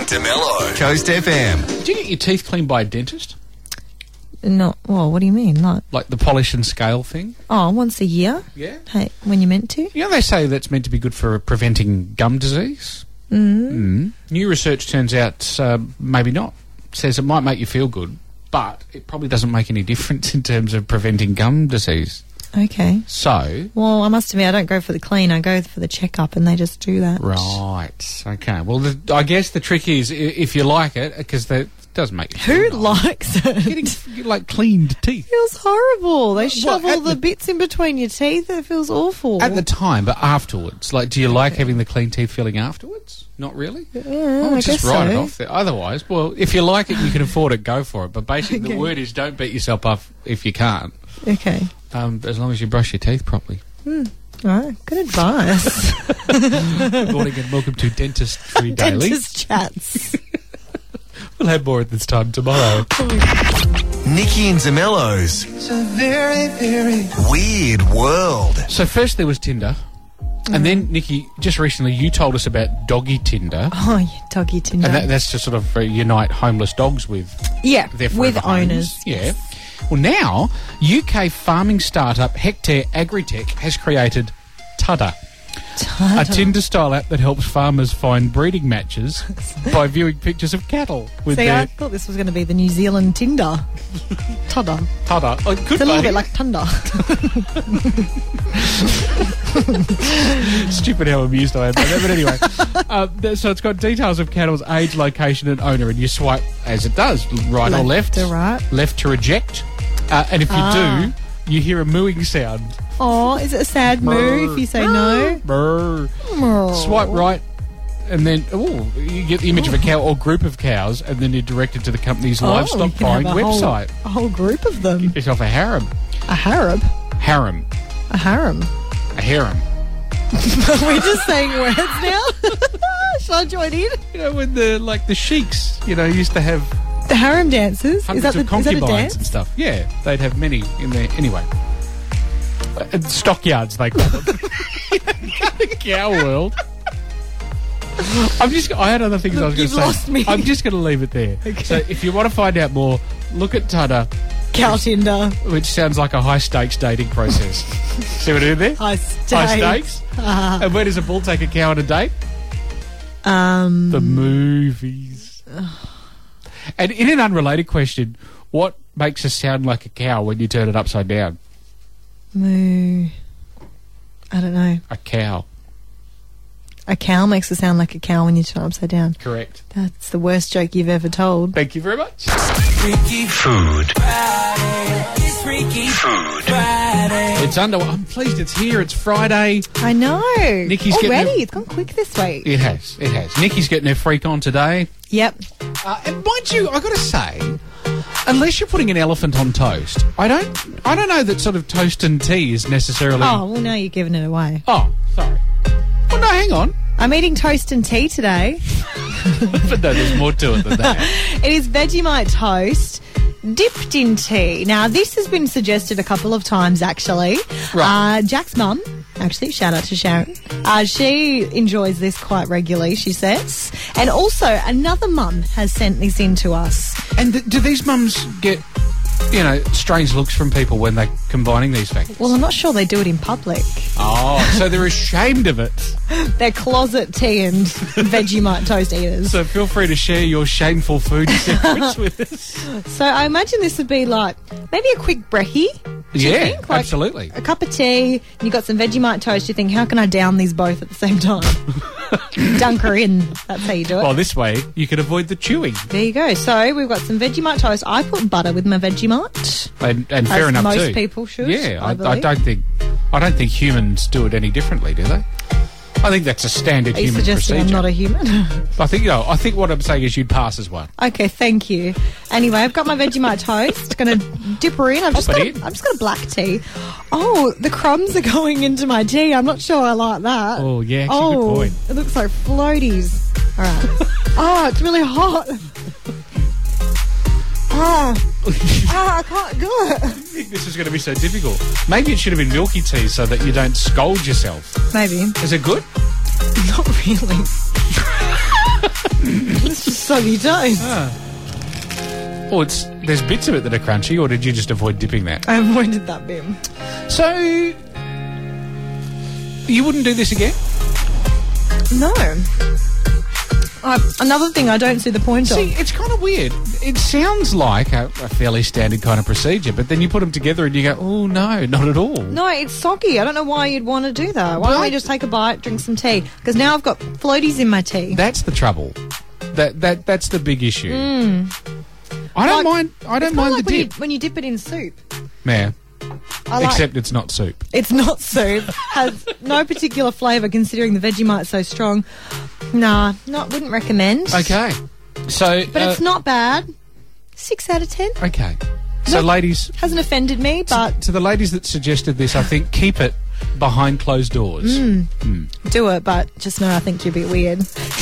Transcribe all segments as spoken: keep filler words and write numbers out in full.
DeMello. Coast F M. Do you get your teeth cleaned by a dentist? No. Well, what do you mean? Not. Like the polish and scale thing? Oh, once a year? Yeah. Hey, when you're meant to? You know, they say that's meant to be good for preventing gum disease. Mm. Mm. New research turns out uh, maybe not. Says it might make you feel good, but it probably doesn't make any difference in terms of preventing gum disease. Okay. So... Well, I must admit, I don't go for the clean. I go for the checkup, and they just do that. Right. Okay. Well, the, I guess the trick is i- if you like it, because that does make you Who feel nice. likes it? Getting, like, cleaned teeth. It feels horrible. They shove at all the, the- bits in between your teeth. It feels awful. At the time, but afterwards. Like, do you like having the clean teeth feeling afterwards? Not really? yeah, Oh, I just guess write so. it off there. Otherwise, well, if you like it, you can afford it, go for it. But basically, Okay. the word is don't beat yourself up if you can't, Okay. um, as long as you brush your teeth properly. All right. Good advice. Good morning and welcome to Dentistry Daily. Dentist chats. We'll have more at this time tomorrow. Nikki and DeMello's It's a very, very Weird World. So first there was Tinder, and then, Nikki, just recently you told us about Doggy Tinder, Oh, you doggy Tinder. and that, that's to sort of uh, unite homeless dogs with yeah, their with forever homes. owners. Yeah. Well, now, U K farming startup Hectare Agritech has created Tudder, a Tinder-style app that helps farmers find breeding matches by viewing pictures of cattle with See, their I thought this was going to be the New Zealand Tinder. Tudder. Tudder. Oh, it could It's a little be. bit like Thunder. Stupid how amused I am by that. But anyway, uh, th- so it's got details of cattle's age, location, and owner, and you swipe as it does, right or left, Left to right. left to reject, uh, and if you Ah. do, you hear a mooing sound. Oh, is it a sad moo if you say no? Brr. Oh. Swipe right, and then oh, you get the image of a cow or group of cows, and then you're directed to the company's Oh, livestock you can buying have a whole- website. A whole group of them. Get yourself a harem, A harem. harem, A harem. a harem. We're just saying words now. Shall I join in? You know, when the like the sheiks, you know, used to have The harem dances. hundreds Is that, of the, is that a concubines dance? and stuff. Yeah, they'd have many in there. Anyway, uh, stockyards they call them. The cow world. I'm just. I had other things I was going You've to say. lost me. I'm just going to leave it there. Okay. So if you want to find out more, look at Tudder, Cow Tinder. which sounds like a high stakes dating process. See what I did there? High stakes. High stakes. Uh, And where does a bull take a cow on a date? um, The movies. And in an unrelated question, what makes us sound like a cow when you turn it upside down? moo. I don't know. A cow. A cow makes it sound like a cow when you turn it upside down. Correct. That's the worst joke you've ever told. Thank you very much. Freaky food. It's Freaky Food. Friday. It's under. I'm pleased it's here. It's Friday. I know. Nikki's getting Already. a- It's gone quick this week. It has. It has. Nikki's getting her freak on today. Yep. Uh, and mind you, I got to say, unless you're putting an elephant on toast, I don't. I don't know that sort of toast and tea is necessarily. Oh, well, now you're giving it away. Oh, sorry. Well, no, hang on. I'm eating toast and tea today. But no, there's more to it than that. It is Vegemite toast dipped in tea. Now, this has been suggested a couple of times, actually. Right. Uh, Jack's mum, actually, shout out to Sharon. Uh, she enjoys this quite regularly, she says. And also, another mum has sent this in to us. And th- do these mums get, you know, strange looks from people when they're combining these factors? Well, I'm not sure they do it in public. Oh, so they're ashamed of it. They're closet tea and Vegemite toast eaters. So feel free to share your shameful food secrets with us. So I imagine this would be like maybe a quick brekkie. Do you Yeah, think? Like absolutely. A cup of tea, and you got some Vegemite toast. You think, how can I down these both at the same time? Dunk her in. That's how you do it. Well, this way you can avoid the chewing. There you go. So we've got some Vegemite toast. I put butter with my Vegemite. And, and fair As enough most too. people should, Yeah, I I, I believe. don't think I don't think humans do it any differently, do they? I think that's a standard Are you human suggesting procedure. I'm not a human? I think no. I think what I'm saying is you'd pass as one. Okay, thank you. Anyway, I've got my Vegemite toast. Going to dip her in. I've just, Pop got it a, in. I've just got a black tea. Oh, the crumbs are going into my tea. I'm not sure I like that. Oh, yeah, actually, oh, good point. It looks like floaties. All right. Oh, it's really hot. Ah, ah, I can't do it. I think this is going to be so difficult. Maybe it should have been milky tea so that you don't scold yourself. Maybe. Is it good? Not really. It's just soggy toast. Or it's there's bits of it that are crunchy, or did you just avoid dipping that? I avoided that bit. So, you wouldn't do this again? No. Uh, another thing I don't see the point See, of. it's kind of weird. It sounds like a, a fairly standard kind of procedure, but then you put them together and you go, oh, no, not at all. No, it's soggy. I don't know why you'd want to do that. Why don't we But- just take a bite, drink some tea? Because now I've got floaties in my tea. That's the trouble. That that That's the big issue. I don't Like, mind I don't It's kind mind of like the when you, dip. when you dip it in soup. Yeah, I like, except it's not soup. it's not soup. Has no particular flavour considering the Vegemite's so strong. Nah, not wouldn't recommend. Okay. So, But uh, it's not bad. Six out of ten. okay. So, No. ladies, Hasn't offended me, but to the ladies that suggested this, I think keep it behind closed doors. do it. But just know I think you're a bit weird.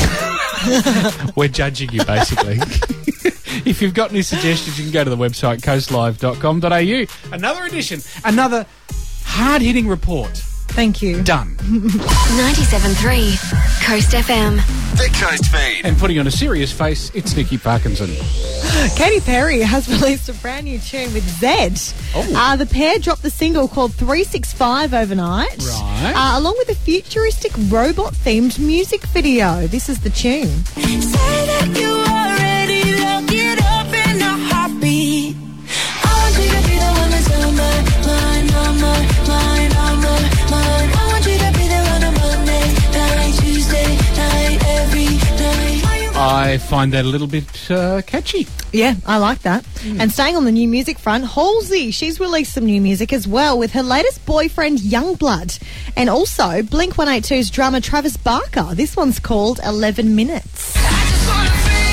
We're judging you, basically. If you've got any suggestions, you can go to the website coastlive dot com dot a u. Another edition, another hard-hitting report. Thank you. Done. ninety-seven point three Coast F M. The Coast Feed. And putting on a serious face, it's Nikki Parkinson. Katy Perry has released a brand new tune with Zed. Oh. Uh, the pair dropped the single called three sixty-five overnight. Right. Uh, along with a futuristic robot-themed music video. This is the tune. Say that you already look it up in a heartbeat. I want you to be the one that's on my mind, on my mind, on my mind. I want you to be the one on Monday night, Tuesday night, every night. I find that a little bit uh, catchy. Yeah, I like that. And staying on the new music front, Halsey, she's released some new music as well with her latest boyfriend, Youngblood. And also Blink one eighty-two's drummer, Travis Barker. This one's called eleven minutes. I just wanna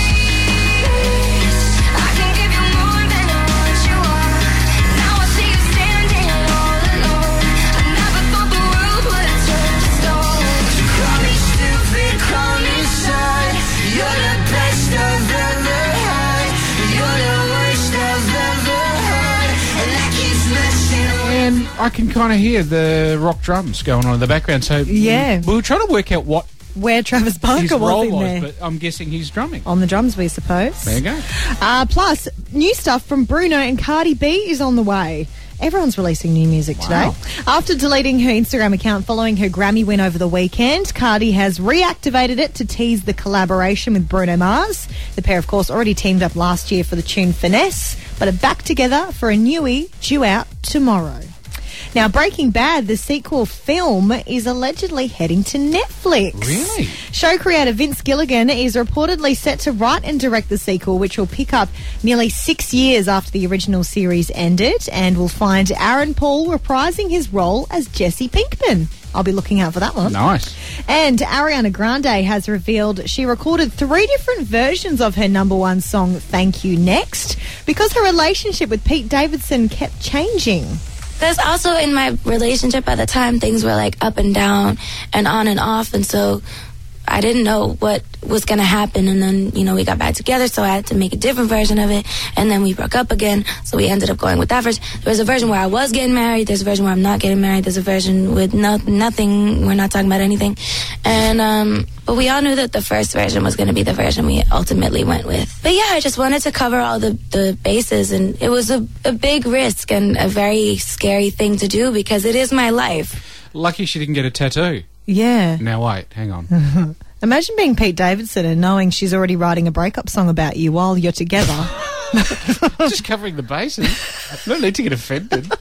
freeze. I can give you more than what you want. Now I see you standing all alone. I never thought the world would turn to stone. Call me stupid, call me sad. You're the best I've ever had. You're the worst I've ever had. And that keeps messing with And I can kind of hear the rock drums going on in the background. So Yeah. we were trying to work out what Where Travis his Barker was role in was, there. but I'm guessing he's drumming. On the drums, we suppose. There you go. Uh, plus, new stuff from Bruno and Cardi B is on the way. Everyone's releasing new music today. Wow. After deleting her Instagram account following her Grammy win over the weekend, Cardi has reactivated it to tease the collaboration with Bruno Mars. The pair, of course, already teamed up last year for the tune Finesse, but are back together for a newie due out tomorrow. Now, Breaking Bad, the sequel film, is allegedly heading to Netflix. Really? Show creator Vince Gilligan is reportedly set to write and direct the sequel, which will pick up nearly six years after the original series ended, and will find Aaron Paul reprising his role as Jesse Pinkman. I'll be looking out for that one. Nice. And Ariana Grande has revealed she recorded three different versions of her number one song, Thank You Next, because her relationship with Pete Davidson kept changing. There's also in my relationship at the time, things were like up and down and on and off. And so I didn't know what was going to happen. And then, you know, we got back together. So I had to make a different version of it. And then we broke up again. So we ended up going with that version. There's a version where I was getting married. There's a version where I'm not getting married. There's a version with no, nothing. We're not talking about anything. And, um, but we all knew that the first version was going to be the version we ultimately went with. But yeah, I just wanted to cover all the, the bases. And it was a, a big risk and a very scary thing to do because it is my life. Lucky she didn't get a tattoo. Yeah. Now wait, hang on. Imagine being Pete Davidson and knowing she's already writing a breakup song about you while you're together. Just covering the bases. No need to get offended.